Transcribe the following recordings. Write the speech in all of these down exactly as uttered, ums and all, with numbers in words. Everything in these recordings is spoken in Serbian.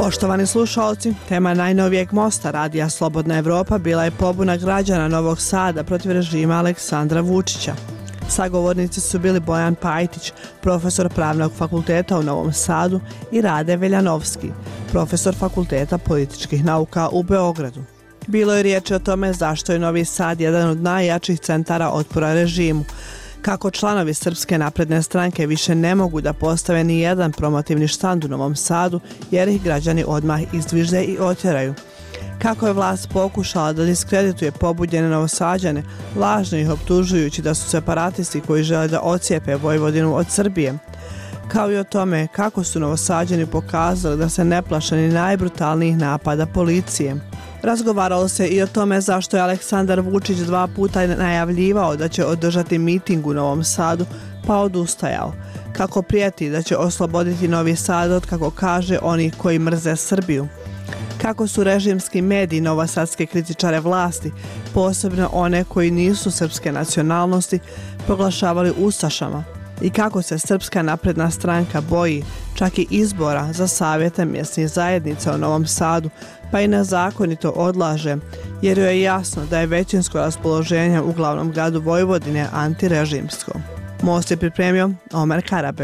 Poštovani slušalci, tema najnovijeg mosta radija Slobodna Evropa bila je pobuna građana Novog Sada protiv režima Aleksandra Vučića. Sagovornici su bili Bojan Pajtić, profesor Pravnog fakulteta u Novom Sadu, i Rade Veljanovski, profesor Fakulteta političkih nauka u Beogradu. Bilo je riječi o tome zašto je Novi Sad jedan od najjačih centara otpora režimu, kako članovi Srpske napredne stranke više ne mogu da postave ni jedan promotivni štand u Novom Sadu jer ih građani odmah izdvižde i otjeraju. Kako je vlast pokušala da diskredituje pobuđene Novosađane, lažno ih optužujući da su separatisti koji žele da ocijepe Vojvodinu od Srbije. Kao i o tome kako su Novosađani pokazali da se ne plaše ni najbrutalnijih napada policije. Razgovaralo se i o tome zašto je Aleksandar Vučić dva puta najavljivao da će održati miting u Novom Sadu, pa odustajao. Kako prijeti da će osloboditi Novi Sad od, kako kaže, onih koji mrze Srbiju. Kako su režimski mediji novosadske kritičare vlasti, posebno one koji nisu srpske nacionalnosti, proglašavali ustašama. I kako se Srpska napredna stranka boji čak i izbora za savjete mjesnih zajednica u Novom Sadu, pa i nezakonito odlaže, jer joj je jasno da je većinsko raspoloženje u glavnom gradu Vojvodine antirežimsko. Most je pripremio Omer Karabek.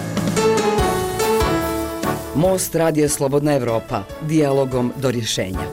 Most radija Slobodna Evropa, dijalogom do rješenja.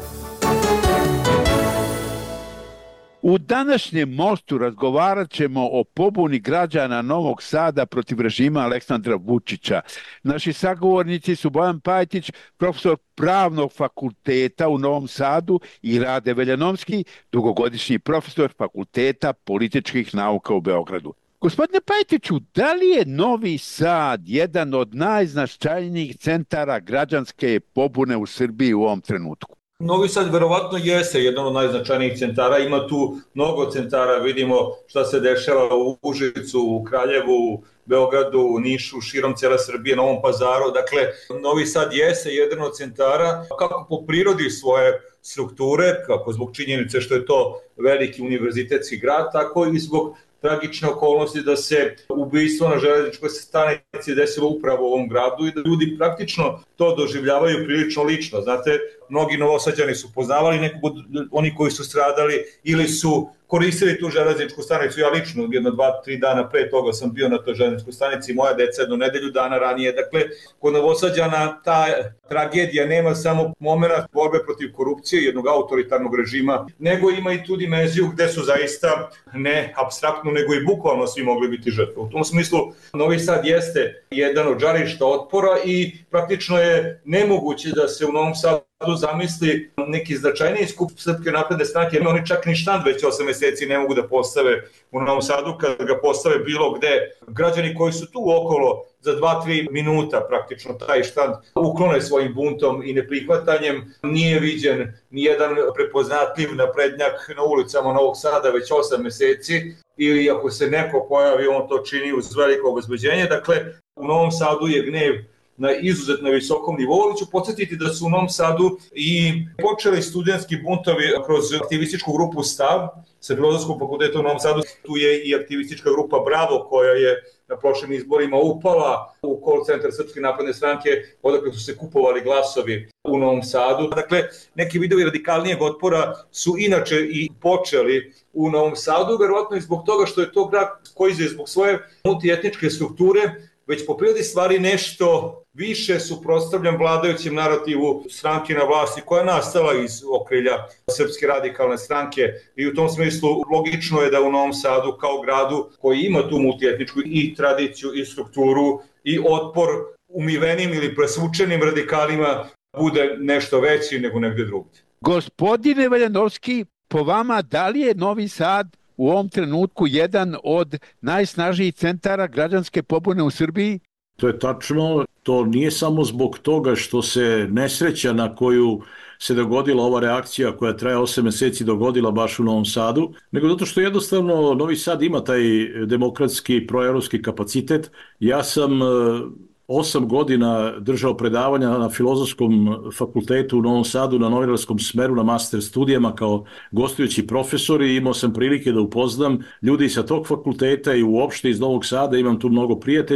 U današnjem mostu razgovarat ćemo o pobuni građana Novog Sada protiv režima Aleksandra Vučića. Naši sagovornici su Bojan Pajtić, profesor Pravnog fakulteta u Novom Sadu, i Rade Veljanovski, dugogodišnji profesor Fakulteta političkih nauka u Beogradu. Gospodine Pajtiću, da li je Novi Sad jedan od najznačajnijih centara građanske pobune u Srbiji u ovom trenutku? Novi Sad verovatno jeste jedan od najznačajnijih centara, ima tu mnogo centara, vidimo šta se dešava u Užicu, u Kraljevu, Beogradu, u Nišu, širom cijele Srbije, Novom Pazaru. Dakle, Novi Sad jeste jedan od centara, kako po prirodi svoje strukture, kako zbog činjenice što je to veliki univerzitetski grad, tako i zbog tragične okolnosti da se ubistvo na železničkoj stanici desilo upravo u ovom gradu i da ljudi praktično to doživljavaju prilično lično. Znate, mnogi Novosađani su poznavali nekog od oni koji su stradali ili su koristili tu železničku stanicu. Ja lično, jedno, dva, tri dana pre toga sam bio na toj železničkoj stanici, moja deca jedno nedelju dana ranije. Dakle, kod Novosađana ta tragedija nema samo moment borbe protiv korupcije, jednog autoritarnog režima, nego ima i tu dimenziju gde su zaista ne apstraktno, nego i bukvalno svi mogli biti žrtve. U tom smislu, Novi Sad jeste jedan od žarišta otpora i praktično je nemoguće da se u Novom Sadu zamisli neki značajniji skup Srpske napredne stranke. Oni čak ni štand već osam mjeseci ne mogu da postave u Novom Sadu, kad ga postave bilo gde. Građani koji su tu okolo za dva do tri minuta praktično taj štand uklone svojim buntom i neprihvatanjem. Nije viđen nijedan prepoznatljiv naprednjak na ulicama Novog Sada već osam mjeseci, ili ako se neko pojavi, on to čini uz veliko obezbeđenje. Dakle, u Novom Sadu je gnev na izuzetno visokom nivou, ali ću podsjetiti da su u Novom Sadu i počeli studentski buntovi kroz aktivističku grupu Stav sa Filozofskog fakulteta u Novom Sadu. Tu je i aktivistička grupa Bravo, koja je na prošlim izborima upala u call centar Srpske napredne stranke, odakle su se kupovali glasovi u Novom Sadu. Dakle, neki vidovi radikalnijeg otpora su inače i počeli u Novom Sadu, verovatno i zbog toga što je to grad koji je zbog svoje multietničke strukture već po prirodi stvari nešto više suprotstavljen vladajućem narativu stranke na vlasti, koja je nastala iz okrilja Srpske radikalne stranke, i u tom smislu logično je da u Novom Sadu kao gradu koji ima tu multietničku i tradiciju i strukturu i otpor umivenim ili presvučenim radikalima bude nešto veći nego negde drugdje. Gospodine Veljanovski, po vama, da li je Novi Sad u ovom trenutku jedan od najsnažnijih centara građanske pobune u Srbiji? To je tačno. To nije samo zbog toga što se nesreća na koju se dogodila ova reakcija koja traje osam mjeseci dogodila baš u Novom Sadu, nego zato što jednostavno Novi Sad ima taj demokratski, proevropski kapacitet. Ja sam osam godina držao predavanja na Filozofskom fakultetu u Novom Sadu na novinarskom smeru na master studijama kao gostujući profesor i imao sam prilike da upoznam ljudi sa tog fakulteta i uopšte iz Novog Sada, imam tu mnogo prijatelja.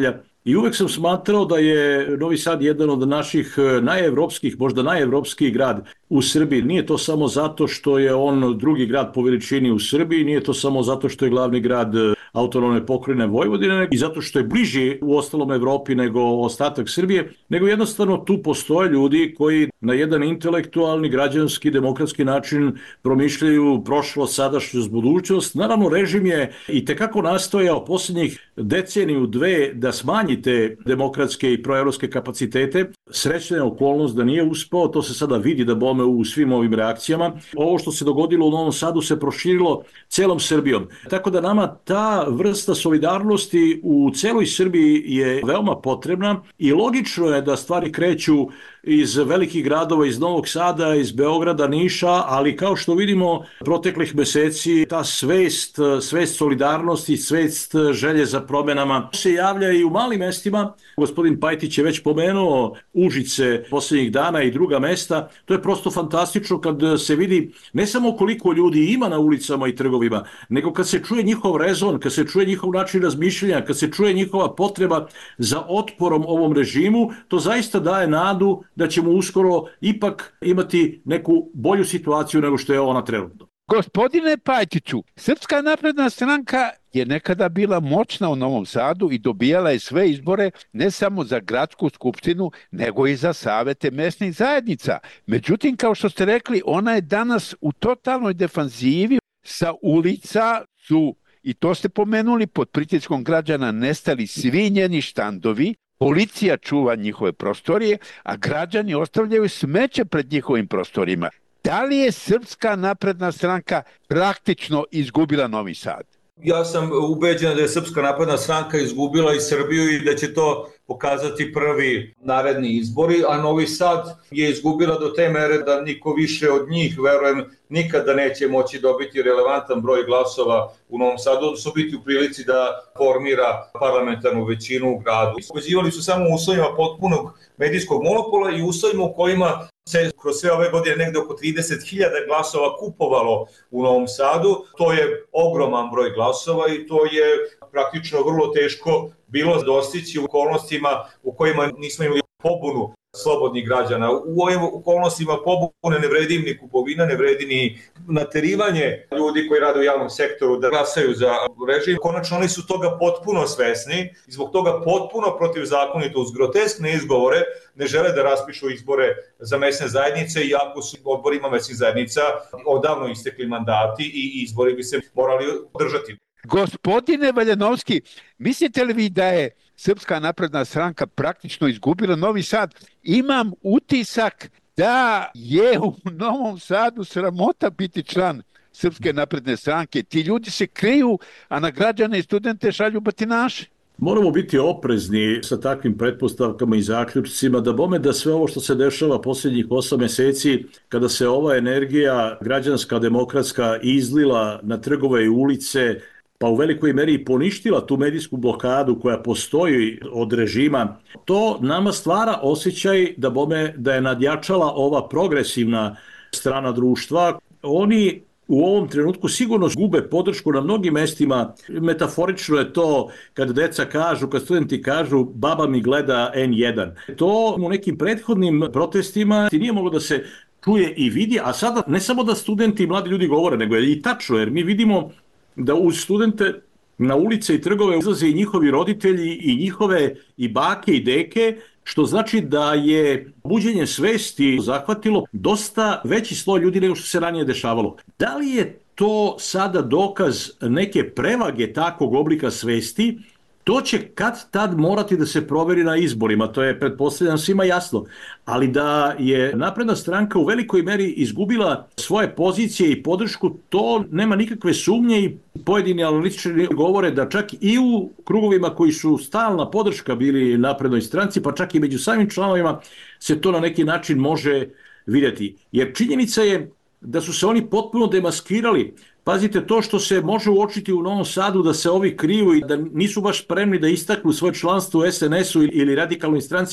I uvek sam smatrao da je Novi Sad jedan od naših najevropskih, možda najevropskiji grad u Srbiji. Nije to samo zato što je on drugi grad po veličini u Srbiji, nije to samo zato što je glavni grad autonomne pokrajine Vojvodine i zato što je bliži u ostalom Evropi nego ostatak Srbije, nego jednostavno tu postoje ljudi koji na jedan intelektualni, građanski, demokratski način promišljaju prošlost, sadašnjost, budućnost. Naravno, režim je i tekako nastojao posljednjih deceniju, dve, da smanji te demokratske i proevropske kapacitete. Srećna je okolnost da nije uspeo, to se sada vidi da bome u svim ovim reakcijama. Ovo što se dogodilo u Novom Sadu se proširilo celom Srbijom. Tako da nama ta vrsta solidarnosti u celoj Srbiji je veoma potrebna i logično je da stvari kreću iz velikih gradova, iz Novog Sada, iz Beograda, Niša, ali kao što vidimo proteklih meseci, ta svest, svest solidarnosti, svest želje za promenama se javlja i u malim mestima. Gospodin Pajtić je već pomenuo Užice posljednjih dana i druga mesta. To je prosto fantastično kad se vidi ne samo koliko ljudi ima na ulicama i trgovima, nego kad se čuje njihov rezon, kad se čuje njihov način razmišljanja, kad se čuje njihova potreba za otporom ovom režimu, to zaista daje nadu da ćemo uskoro ipak imati neku bolju situaciju nego što je ona trenutno. Gospodine Pajtiću, Srpska napredna stranka je nekada bila moćna u Novom Sadu i dobijala je sve izbore ne samo za gradsku skupštinu, nego i za savete mesnih zajednica. Međutim, kao što ste rekli, ona je danas u totalnoj defanzivi. Sa ulica su, i to ste pomenuli, pod pritiskom građana nestali svi njeni štandovi, policija čuva njihove prostorije, a građani ostavljaju smeće pred njihovim prostorima. Da li je Srpska napredna stranka praktično izgubila Novi Sad? Ja sam ubeđen da je Srpska napredna stranka izgubila i Srbiju i da će to pokazati prvi naredni izbori, a Novi Sad je izgubila do te mere da niko više od njih, verujem, nikada neće moći dobiti relevantan broj glasova u Novom Sadu, odnosno biti u prilici da formira parlamentarnu većinu u gradu. Ubeđivali su samo u uslovima potpunog medijskog monopola i uslovima u kojima se kroz sve ove godine negde oko trideset hiljada glasova kupovalo u Novom Sadu. To je ogroman broj glasova i to je praktično vrlo teško bilo dostići u okolnostima u kojima nismo imali pobunu slobodnih građana. U ovim okolnostima pobune ne vredi ni kupovina, ne vredi ni naterivanje ljudi koji rade u javnom sektoru da glasaju za režim. Konačno oni su toga potpuno svesni i zbog toga potpuno protivzakonito uz groteskne izgovore ne žele da raspišu izbore za mesne zajednice, iako su odborima mesnih zajednica odavno istekli mandati i izbori bi se morali održati. Gospodine Valjanovski, mislite li vi da je Srpska napredna stranka praktično izgubila Novi Sad? Imam utisak da je u Novom Sadu sramota biti član Srpske napredne stranke. Ti ljudi se kriju, a na građane i studente šalju batinaše. Moramo biti oprezni sa takvim pretpostavkama i zaključcima, da bome da sve ovo što se dešava posljednjih osam meseci, kada se ova energija građanska, demokratska izlila na trgove i ulice, pa u velikoj meri poništila tu medijsku blokadu koja postoji od režima, to nama stvara osjećaj da bome da je nadjačala ova progresivna strana društva. Oni u ovom trenutku sigurno gube podršku na mnogim mestima. Metaforično je to kad deca kažu, kad studenti kažu baba mi gleda en jedan. To u nekim prethodnim protestima ti nije moglo da se čuje i vidi, a sada ne samo da studenti i mladi ljudi govore, nego je i tačno, jer mi vidimo da uz studente na ulice i trgove izlaze i njihovi roditelji i njihove i bake i deke, što znači da je buđenje svesti zahvatilo dosta veći sloj ljudi nego što se ranije dešavalo. Da li je to sada dokaz neke prevage takvog oblika svesti? To će kad tad morati da se proveri na izborima, to je pretpostavljam svima jasno, ali da je napredna stranka u velikoj meri izgubila svoje pozicije i podršku, to nema nikakve sumnje i pojedini analitičari govore da čak i u krugovima koji su stalna podrška bili naprednoj stranci, pa čak i među samim članovima se to na neki način može vidjeti. Jer činjenica je da su se oni potpuno demaskirali. Pazite, to što se može uočiti u Novom Sadu da se ovi kriju i da nisu baš spremni da istaknu svoje članstvo u es en esu ili radikalnoj stranci,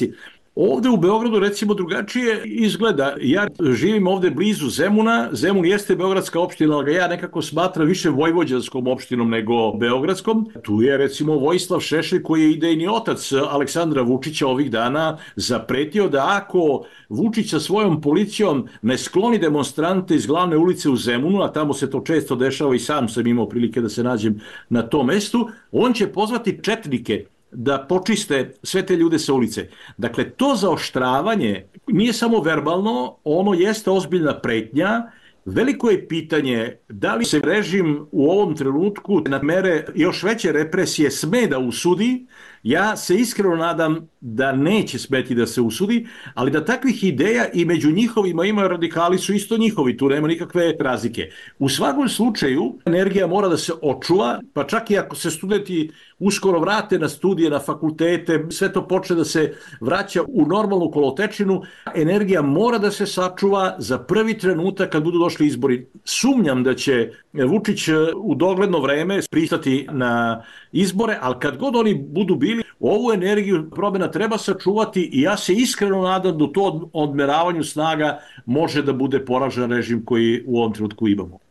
Ovde u Beogradu recimo drugačije izgleda. Ja živim ovde blizu Zemuna. Zemun jeste beogradska opština, ali ga ja nekako smatram više vojvođanskom opštinom nego beogradskom. Tu je recimo Vojislav Šešelj, koji je idejni otac Aleksandra Vučića, ovih dana zapretio da ako Vučić sa svojom policijom ne skloni demonstrante iz glavne ulice u Zemunu, a tamo se to često dešava i sam sam imao prilike da se nađem na tom mestu, on će pozvati četnike da počiste sve te ljude sa ulice. Dakle, to zaoštravanje nije samo verbalno, ono jeste ozbiljna pretnja. Veliko je pitanje da li se režim u ovom trenutku na mere još veće represije sme da usudi. Ja se iskreno nadam da neće smeti da se usudi, ali da takvih ideja i među njihovima ima radikali su isto njihovi, tu nema nikakve razlike. U svakom slučaju energija mora da se očuva, pa čak i ako se studenti uskoro vrate na studije, na fakultete, sve to počne da se vraća u normalnu kolotečinu, energija mora da se sačuva za prvi trenutak kad budu došli izbori. Sumnjam da će Vučić u dogledno vreme pristati na izbore, ali kad god oni budu bili, ovu energiju promena treba sačuvati i ja se iskreno nadam da u to odmeravanju snaga može da bude poražen režim koji u ovom trenutku imamo.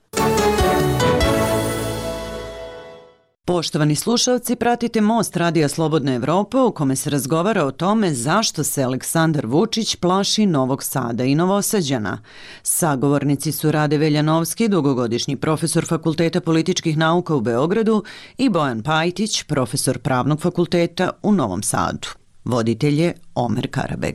Poštovani slušalci, pratite Most Radija Slobodna Evropa u kome se razgovara o tome zašto se Aleksandar Vučić plaši Novog Sada i Novosađana. Sagovornici su Rade Veljanovski, dugogodišnji profesor Fakulteta političkih nauka u Beogradu, i Bojan Pajtić, profesor Pravnog fakulteta u Novom Sadu. Voditelj je Omer Karabeg.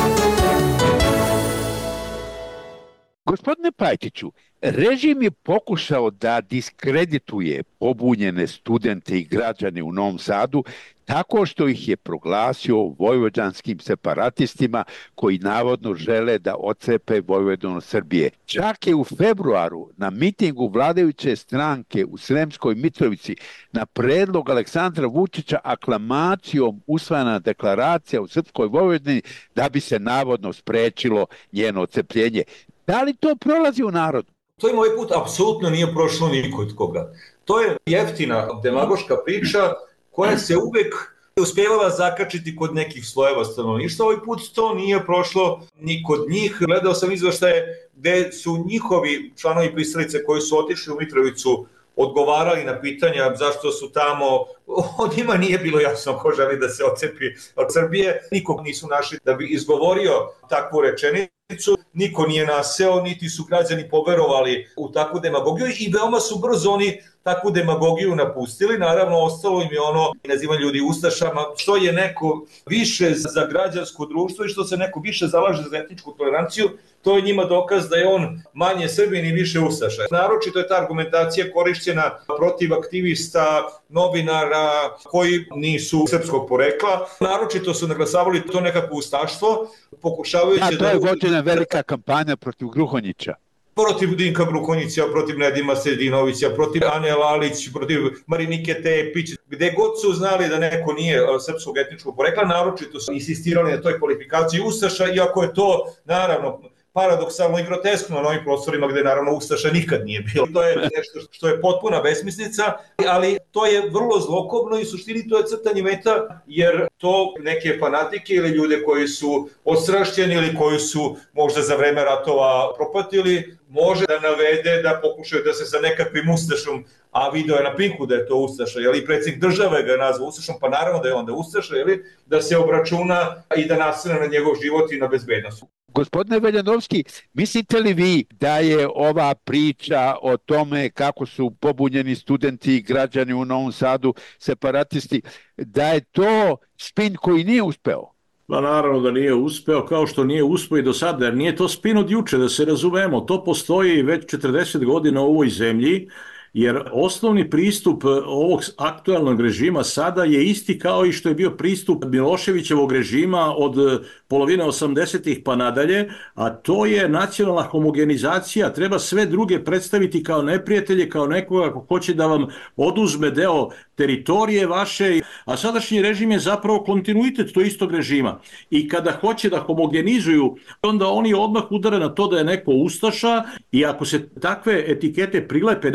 Gospodine Pajtiću, režim je pokušao da diskredituje pobunjene studente i građane u Novom Sadu tako što ih je proglasio vojvođanskim separatistima koji navodno žele da otcepe Vojvodinu od Srbije. Čak je u februaru na mitingu vladajuće stranke u Sremskoj Mitrovici na predlog Aleksandra Vučića aklamacijom usvojena deklaracija u Srpskoj Vojvodini da bi se navodno sprečilo njeno otcepljenje. Da li to prolazi u narodu? To im ovaj put apsolutno nije prošlo nikod koga. To je jeftina demagoška priča koja se uvek uspjevala zakačiti kod nekih slojeva stanovništva. Ovaj put to nije prošlo ni kod njih. Gledao sam izveštaje gde su njihovi članovi pristalice koji su otišli u Mitrovicu odgovarali na pitanja zašto su tamo, od njima nije bilo jasno ko želi da se otcepi od Srbije. Nikog nisu našli da bi izgovorio takvu rečenicu, niko nije naseo, niti su građani poverovali u takvu demagogiju i veoma su brzo oni takvu demagogiju napustili. Naravno, ostalo im je ono, nazivaju ljudi ustašama, što je neko više za građansko društvo i što se neko više zalaže za etničku toleranciju, to je njima dokaz da je on manje Srbin i više ustaša. Naročito je ta argumentacija korišćena protiv aktivista, novinara koji nisu srpskog porekla. Naročito su naglasavali to nekako ustaštvo, pokušavajući da... Da, to je vođena velika kampanja protiv Gruhonjića. Protiv Dinka Gruhonjića, protiv Nedima Sredinovića, protiv Ane Lalić, protiv Marinike Tepić, gde god su znali da neko nije srpskog etničkog porekla, naročito su insistirali na toj kvalifikaciji ustaša, iako je to, naravno, paradoksalno i groteskno na ovim prostorima gde naravno ustaša nikad nije bilo. To je nešto što je potpuna besmislica, ali to je vrlo zlokobno i u suštini to je crtanje meta, jer to neke fanatike ili ljude koji su odstrašćeni ili koji su možda za vreme ratova propatili, može da navede da pokušaju da se sa nekakvim ustašom, a video je na Pinku da je to ustaša, jel, i predsjednik države ga je nazvao ustašom, pa naravno da je onda ustaša, jel, da se obračuna i da nasrne na njegov život i na bezbednost. Gospodine Veljanovski, mislite li vi da je ova priča o tome kako su pobunjeni studenti i građani u Novom Sadu separatisti, da je to spin koji nije uspeo? Pa naravno da nije uspeo, kao što nije uspeo i do sada, jer nije to spin od juče, da se razumemo. To postoji već četrdeset godina u ovoj zemlji, jer osnovni pristup ovog aktualnog režima sada je isti kao i što je bio pristup Miloševićevog režima od polovine osamdesetih pa nadalje, a to je nacionalna homogenizacija. Treba sve druge predstaviti kao neprijatelje, kao nekoga ko hoće da vam oduzme deo teritorije vaše, a sadašnji režim je zapravo kontinuitet tog istog režima. I kada hoće da homogenizuju, onda oni odmah udare na to da je neko ustaša i ako se takve etikete prilepe nekim ljudima,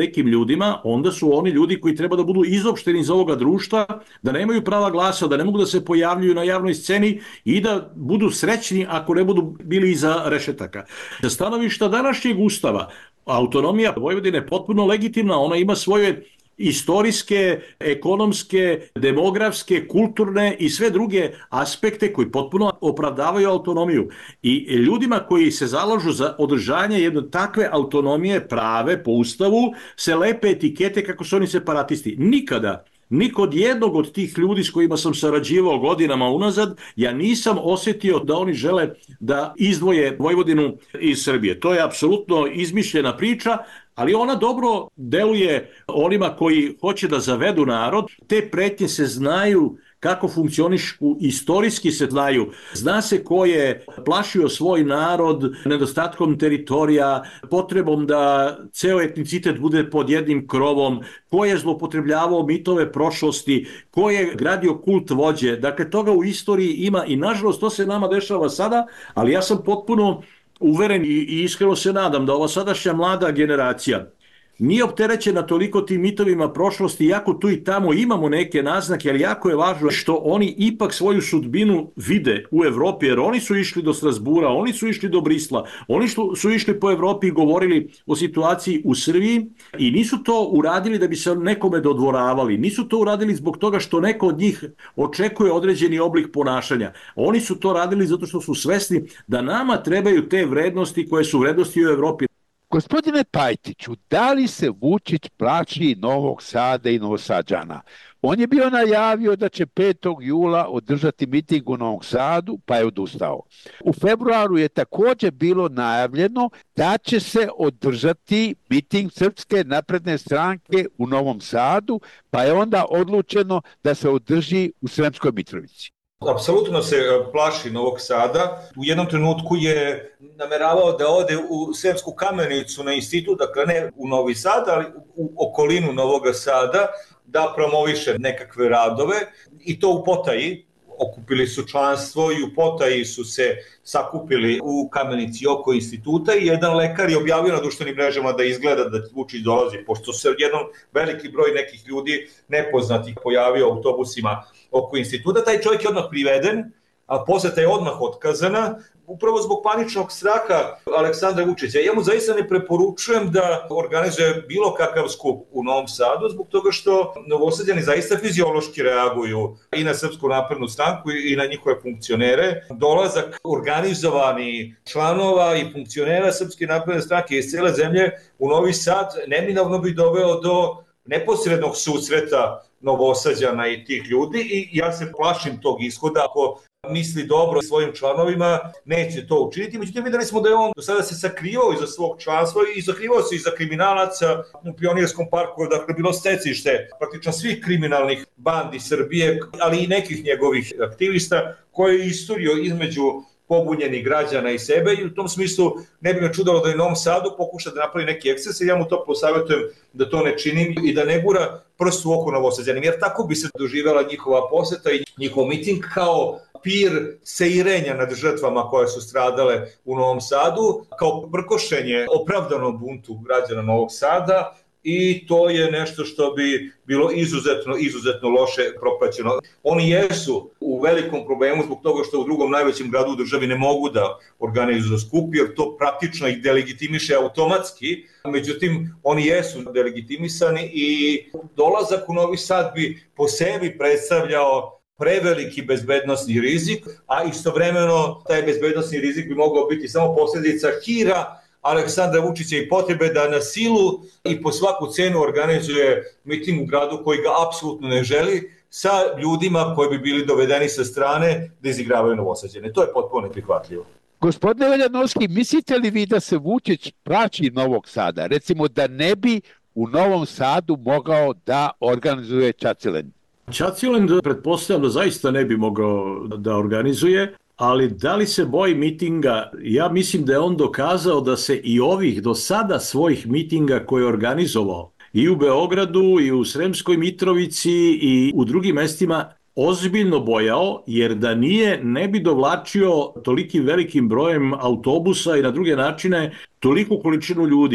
ljudima, onda su oni ljudi koji treba da budu izopšteni iz ovoga društva, da nemaju prava glasa, da ne mogu da se pojavljuju na javnoj sceni i da budu srećni ako ne budu bili iza rešetaka. Sa stanovišta današnjeg ustava, autonomija Vojvodine je potpuno legitimna, ona ima svoje istorijske, ekonomske, demografske, kulturne i sve druge aspekte koji potpuno opravdavaju autonomiju. I ljudima koji se zalažu za održanje jedne takve autonomije prave po ustavu se lepe etikete kako su oni separatisti. Nikada ni kod jednog od tih ljudi s kojima sam sarađivao godinama unazad, ja nisam osjetio da oni žele da izdvoje Vojvodinu iz Srbije. To je apsolutno izmišljena priča, ali ona dobro deluje onima koji hoće da zavedu narod. Te pretnje se znaju kako funkcionišu, istorijski se znaju. Zna se ko je plašio svoj narod nedostatkom teritorija, potrebom da ceo etnicitet bude pod jednim krovom, ko je zloupotrebljavao mitove prošlosti, ko je gradio kult vođe. Dakle, toga u istoriji ima i nažalost to se nama dešava sada, ali ja sam potpuno uveren i iskreno se nadam da ova sadašnja mlada generacija nije opterećena toliko tim mitovima prošlosti, iako tu i tamo imamo neke naznake, ali jako je važno što oni ipak svoju sudbinu vide u Evropi, jer oni su išli do Strasbura, oni su išli do Brisla, oni su išli po Evropi i govorili o situaciji u Srbiji i nisu to uradili da bi se nekome dodvoravali, nisu to uradili zbog toga što neko od njih očekuje određeni oblik ponašanja. Oni su to radili zato što su svesni da nama trebaju te vrednosti koje su vrednosti u Evropi. Gospodine Pajtiću, da li se Vučić plaši Novog Sada i Novosađana? On je bio najavio da će petog jula održati miting u Novom Sadu, pa je odustao. U februaru je također bilo najavljeno da će se održati miting Srpske napredne stranke u Novom Sadu, pa je onda odlučeno da se održi u Sremskoj Mitrovici. Apsolutno se plaši Novog Sada. U jednom trenutku je nameravao da ode u Sremsku Kamenicu na institut, dakle ne u Novi Sad, ali u okolinu Novog Sada, da promoviše nekakve radove i to u potaji. Okupili su članstvo i u potaji su se sakupili u Kamenici oko instituta i jedan lekar je objavio na društvenim mrežama da izgleda da Vučić dolazi, pošto se jednom veliki broj nekih ljudi nepoznatih pojavio u autobusima oko instituta. Taj čovjek je odmah priveden, a poseta je odmah otkazana, upravo zbog paničnog straha Aleksandra Vučića. Ja mu zaista ne preporučujem da organizuje bilo kakav skup u Novom Sadu, zbog toga što Novosađani zaista fiziološki reaguju i na Srpsku naprednu stranku i na njihove funkcionere. Dolazak organizovani članova i funkcionera Srpske napredne stranke iz cele zemlje u Novi Sad neminovno bi doveo do neposrednog susreta Novosađana i tih ljudi i ja se plašim tog ishoda. Ako misli dobro svojim članovima, neće to učiniti. Međutim, videli smo da je on do sada se sakrivao iza svog članstva i sakrivao se iza kriminalaca u Pionirskom parku, dakle bilo stecište praktično svih kriminalnih bandi Srbije, ali i nekih njegovih aktivista koje je isturio između pobunjenih građana i sebe i u tom smislu ne bi me čudalo da je u Novom Sadu pokuša da napravi neki eksces i ja mu to posavjetujem da to ne činim i da ne gura prst u oko Novosađanima, jer tako bi se doživjela njihova poseta i njihov miting kao pir seirenja nad žrtvama koje su stradale u Novom Sadu, kao prkošenje opravdanom buntu građana Novog Sada i to je nešto što bi bilo izuzetno, izuzetno loše propraćeno. Oni jesu u velikom problemu zbog toga što u drugom najvećem gradu u državi ne mogu da organizuju skup, jer to praktično ih delegitimiše automatski. Međutim, oni jesu delegitimisani i dolazak u Novi Sad bi po sebi predstavljao preveliki bezbednosni rizik, a istovremeno taj bezbednosni rizik bi mogao biti samo posljedica hira Aleksandra Vučića i potrebe da na silu i po svaku cenu organizuje miting u gradu koji ga apsolutno ne želi sa ljudima koji bi bili dovedeni sa strane da izigravaju Novosađane. To je potpuno neprihvatljivo. Gospodine Veljanovski, mislite li vi da se Vučić plaši Novog Sada? Recimo da ne bi u Novom Sadu mogao da organizuje Čacilend? Čacilend pretpostavljam da zaista ne bi mogao da organizuje, ali da li se boji mitinga? Ja mislim da je on dokazao da se i ovih do sada svojih mitinga koje je organizovao i u Beogradu i u Sremskoj Mitrovici i u drugim mestima ozbiljno bojao, jer da nije ne bi dovlačio tolikim velikim brojem autobusa i na druge načine toliku količinu ljudi.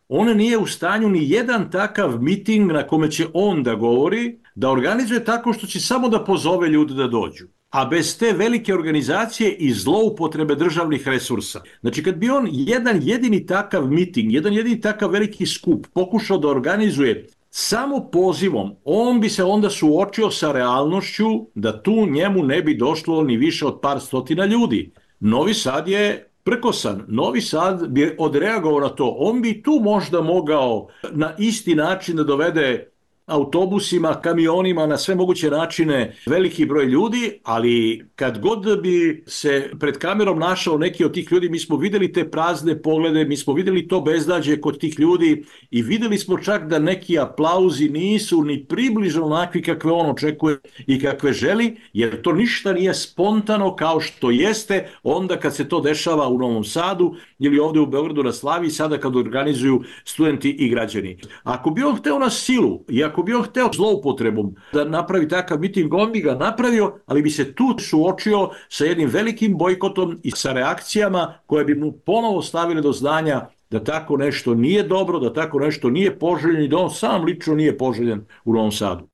on nije u stanju ni jedan takav miting na kome će on da govori, da organizuje tako što će samo da pozove ljude da dođu. A bez te velike organizacije i zloupotrebe državnih resursa. Znači, kad bi on jedan jedini takav miting, jedan jedini takav veliki skup pokušao da organizuje samo pozivom, on bi se onda suočio sa realnošću da tu njemu ne bi došlo ni više od par stotina ljudi. Novi Sad je prkosan. Novi Sad bi odreagovao na to. On bi tu možda mogao na isti način da dovede autobusima, kamionima, na sve moguće načine veliki broj ljudi, ali kad god bi se pred kamerom našao neki od tih ljudi, mi smo videli te prazne poglede, mi smo videli to bezdađe kod tih ljudi i videli smo čak da neki aplauzi nisu ni približno onakvi kakve on očekuje i kakve želi, jer to ništa nije spontano kao što jeste onda kad se to dešava u Novom Sadu ili ovde u Beogradu na Slaviji, sada kad organizuju studenti i građani. Ako bi on hteo na silu i ako bi on hteo zloupotrebom da napravi takav miting, on bi ga napravio, ali bi se tu suočio sa jednim velikim bojkotom i sa reakcijama koje bi mu ponovo stavile do znanja da tako nešto nije dobro, da tako nešto nije poželjen i da on sam lično nije poželjen u Novom Sadu.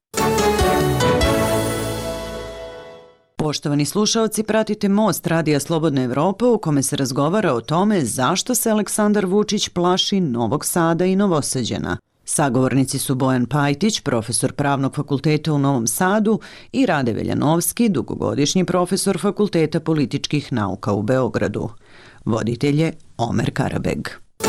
Poštovani slušaoci, pratite Most Radija Slobodne Evrope u kome se razgovara o tome zašto se Aleksandar Vučić plaši Novog Sada i Novosađana. Sagovornici su Bojan Pajtić, profesor Pravnog fakulteta u Novom Sadu, i Rade Veljanovski, dugogodišnji profesor Fakulteta političkih nauka u Beogradu. Voditelj je Omer Karabeg.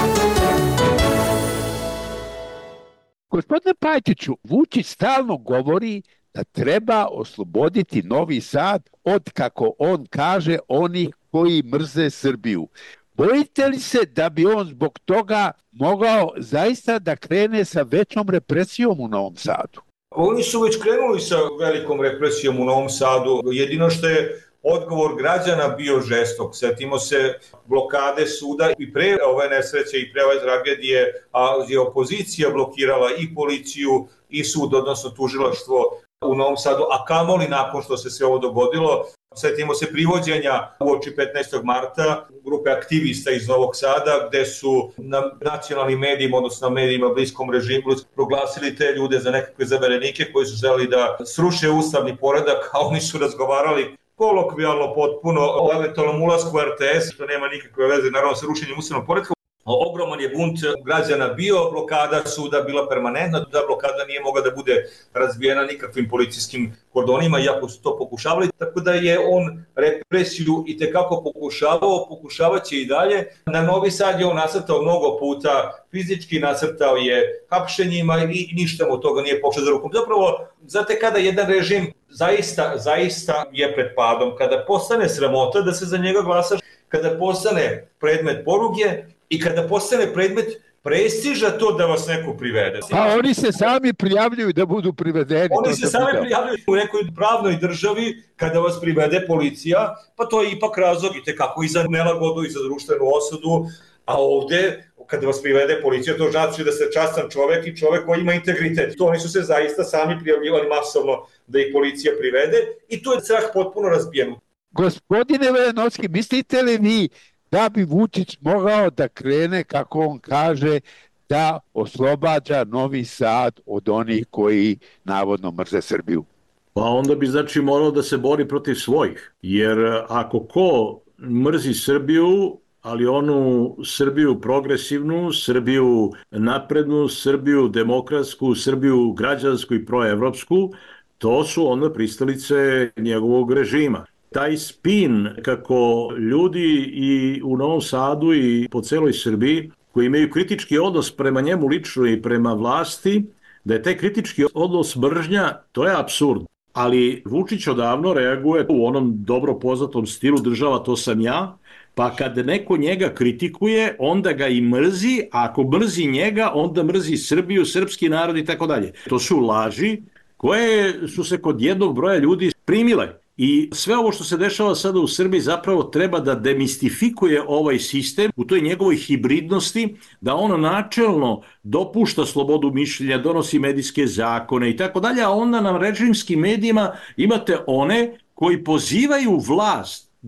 Gospodine Pajtiću, Vučić stalno govori da treba osloboditi Novi Sad od, kako on kaže, onih koji mrze Srbiju. Bojite li se da bi on zbog toga mogao zaista da krene sa većom represijom u Novom Sadu? Oni su već krenuli sa velikom represijom u Novom Sadu. Jedino što je odgovor građana bio žestok. Sjetimo se blokade suda i pre ove nesreće i pre ove tragedije, a je opozicija blokirala i policiju i sud, odnosno tužilaštvo u Novom Sadu, a kamoli nakon što se sve ovo dogodilo. Sjetimo se privođenja uoči petnaestog marta grupe aktivista iz Novog Sada, gde su na nacionalnim medijima, odnosno na medijima bliskom režimu, proglasili te ljude za nekakve zaverenike koji su želi da sruše ustavni poredak, a oni su razgovarali kolokvijalno potpuno o eventualnom ulasku u R T S, što nema nikakve veze naravno sa rušenjem ustavnog poredka. Ogroman je bunt građana bio, blokada suda bila permanentna, da blokada nije mogla da bude razbijena nikakvim policijskim kordonima, iako su to pokušavali, tako da je on represiju i tekako pokušavao, pokušavaće i dalje. Na Novi Sad je on nasrtao mnogo puta, fizički nasrtao je hapšenjima i ništa mu toga nije pošlo za rukom. Zapravo, znate kada jedan režim zaista, zaista je pred padom, kada postane sramota da se za njega glasaš, kada postane predmet poruge, i kada postane predmet prestiža to da vas neko privede. Pa oni se sami prijavljuju da budu privedeni. Oni se sami prijavljuju u nekoj pravnoj državi kada vas privede policija, pa to je ipak razlog i tekako i za nelagodu i za društvenu osudu, a ovde kada vas privede policija to znači da ste častan čovek i čovek koji ima integritet. To oni su se zaista sami prijavljivali masovno da ih policija privede i to je strah potpuno razbijen. Gospodine Veljanovski, mislite li vi da bi Vučić mogao da krene, kako on kaže, da oslobađa Novi Sad od onih koji navodno mrze Srbiju? Pa onda bi znači morao da se bori protiv svojih, jer ako ko mrzi Srbiju, ali onu Srbiju progresivnu, Srbiju naprednu, Srbiju demokratsku, Srbiju građansku i proevropsku, to su onda pristalice njegovog režima. Taj spin kako ljudi i u Novom Sadu i po celoj Srbiji koji imaju kritički odnos prema njemu lično i prema vlasti, da je taj kritički odnos mržnja, to je apsurd. Ali Vučić odavno reaguje u onom dobro poznatom stilu država to sam ja, pa kad neko njega kritikuje, onda ga i mrzi, a ako mrzi njega, onda mrzi Srbiju, srpski narod i tako dalje. To su laži koje su se kod jednog broja ljudi primile. I sve ovo što se dešava sada u Srbiji zapravo treba da demistifikuje ovaj sistem u toj njegovoj hibridnosti, da on načelno dopušta slobodu mišljenja, donosi medijske zakone i tako dalje, a onda na režimskim medijima imate one koji pozivaju vlast da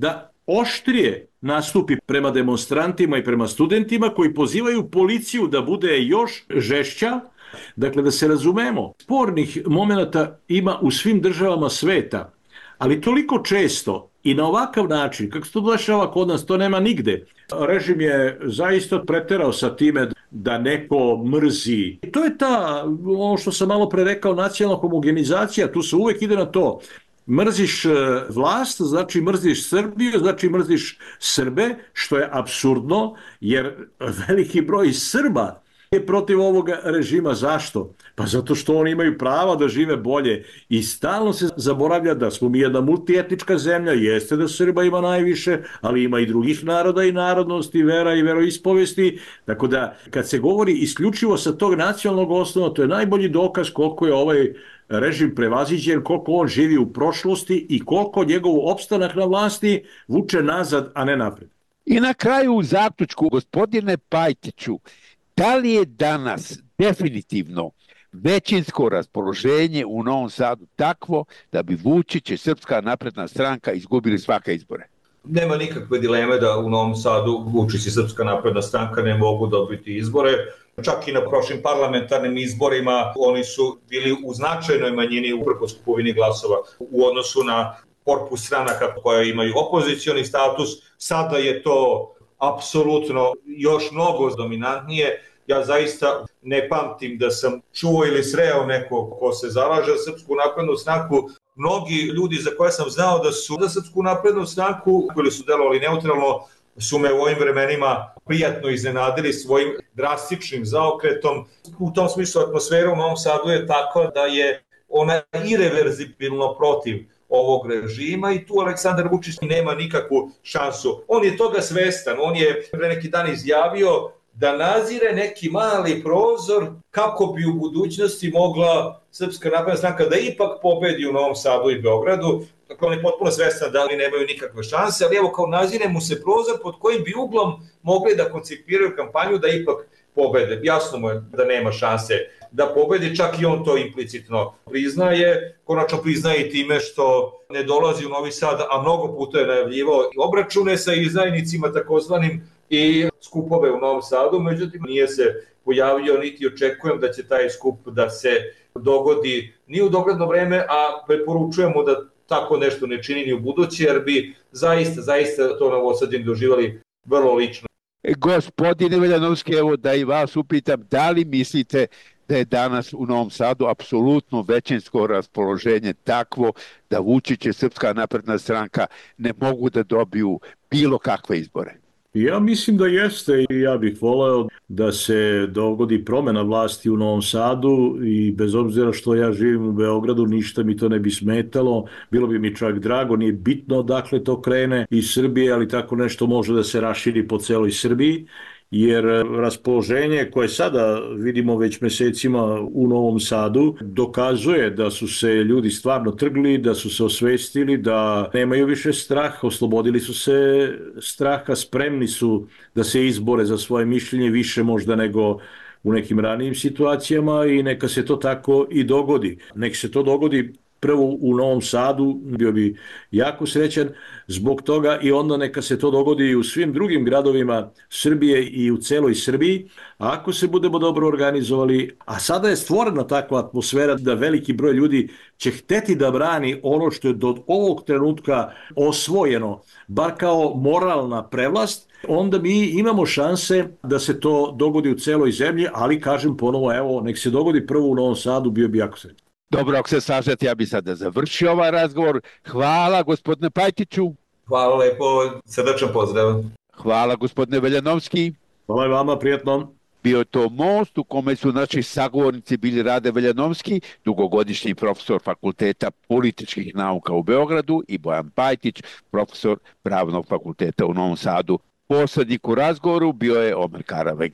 oštrije nastupi prema demonstrantima i prema studentima koji pozivaju policiju da bude još žešća. Dakle, da se razumemo, spornih momenata ima u svim državama sveta, ali toliko često i na ovakav način, kako se to dešava kod nas, to nema nigde. Režim je zaista preterao sa time da neko mrzi. To je ta, ono što sam malo pre rekao, nacionalna homogenizacija, tu se uvek ide na to. Mrziš vlast, znači mrziš Srbiju, znači mrziš Srbe, što je apsurdno, jer veliki broj Srba je protiv ovoga režima. Zašto? Pa zato što oni imaju prava da žive bolje i stalno se zaboravlja da smo mi jedna multietnička zemlja, jeste da Srba ima najviše, ali ima i drugih naroda i narodnosti, vera i veroispovesti, tako da kad se govori isključivo sa tog nacionalnog osnova, to je najbolji dokaz koliko je ovaj režim prevaziđen, koliko on živi u prošlosti i koliko njegov opstanak na vlasti vuče nazad, a ne napred. I na kraju u zaključku, gospodine Pajtiću, da li je danas definitivno većinsko raspoloženje u Novom Sadu takvo da bi Vučić i Srpska napredna stranka izgubili svake izbore? Nema nikakve dileme da u Novom Sadu Vučić i Srpska napredna stranka ne mogu dobiti izbore. Čak i na prošlim parlamentarnim izborima oni su bili u značajnoj manjini uprkos kupovini glasova u odnosu na korpus stranaka koje imaju opozicioni status. Sada je to apsolutno još mnogo dominantnije. Ja zaista ne pamtim da sam čuo ili sreo neko ko se zalaže za Srpsku naprednu stranku. Mnogi ljudi za koje sam znao da su za Srpsku naprednu stranku ili su delovali neutralno su me u ovim vremenima prijatno iznenadili svojim drastičnim zaokretom. U tom smislu atmosfera u Novom Sadu je takva da je ona ireverzibilno protiv ovog režima i tu Aleksandar Vučić nema nikakvu šansu. On je toga svestan, on je pre neki dan izjavio da nazire neki mali prozor kako bi u budućnosti mogla Srpska napredna stranka da ipak pobedi u Novom Sadu i Beogradu. Dakle, on je potpuno svestan da oni nemaju nikakve šanse, ali evo kao nazire mu se prozor pod kojim bi uglom mogli da koncipiraju kampanju da ipak pobede. Jasno mu je da nema šanse da pobedi, čak i on to implicitno priznaje. Konačno priznaje i time što ne dolazi u Novi Sad, a mnogo puta je najavljivao obračune sa izdajnicima takozvanim i skupove u Novom Sadu, međutim nije se pojavio niti očekujem da će taj skup da se dogodi ni u dogledno vreme, a preporučujemo da tako nešto ne čini ni u budući, jer bi zaista, zaista to Novosađani doživali vrlo lično. Gospodine Veljanovski, evo da i vas upitam, da li mislite da je danas u Novom Sadu apsolutno većinsko raspoloženje takvo da Vučić i Srpska napredna stranka ne mogu da dobiju bilo kakve izbore? Ja mislim da jeste i ja bih voleo da se dogodi promena vlasti u Novom Sadu i bez obzira što ja živim u Beogradu, ništa mi to ne bi smetalo, bilo bi mi čak drago, nije bitno odakle to krene iz Srbije, ali tako nešto može da se raširi po celoj Srbiji, jer raspoloženje koje sada vidimo već mesecima u Novom Sadu dokazuje da su se ljudi stvarno trgli, da su se osvestili, da nemaju više strah, oslobodili su se straha, spremni su da se izbore za svoje mišljenje više možda nego u nekim ranijim situacijama i neka se to tako i dogodi. Nek se to dogodi prvo u Novom Sadu, bio bi jako srećan zbog toga i onda neka se to dogodi i u svim drugim gradovima Srbije i u celoj Srbiji. A ako se budemo dobro organizovali, a sada je stvorena takva atmosfera da veliki broj ljudi će hteti da brani ono što je do ovog trenutka osvojeno, bar kao moralna prevlast, onda mi imamo šanse da se to dogodi u celoj zemlji, ali kažem ponovo, evo, nek se dogodi prvo u Novom Sadu, bio bi jako srećan. Dobro, ako se slažete, ja bih sada završio ovaj razgovor. Hvala, gospodine Pajtiću. Hvala lepo, srdačan pozdrav. Hvala, gospodine Veljanovski. Hvala i vama, prijatno. Bio je to Most u kome su naši sagovornici bili Rade Veljanovski, dugogodišnji profesor Fakulteta političkih nauka u Beogradu, i Bojan Pajtić, profesor Pravnog fakulteta u Novom Sadu. Poslednik u razgovoru bio je Omer Karaveg.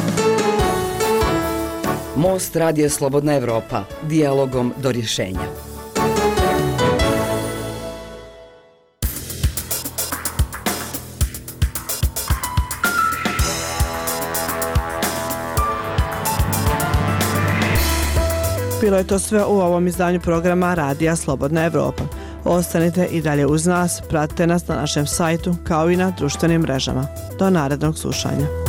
Most Radio Slobodna Evropa, dijalogom do rješenja. Bilo je to sve u ovom izdanju programa Radija Slobodna Evropa. Ostanite i dalje uz nas, pratite nas na našem sajtu kao i na društvenim mrežama. Do narednog slušanja.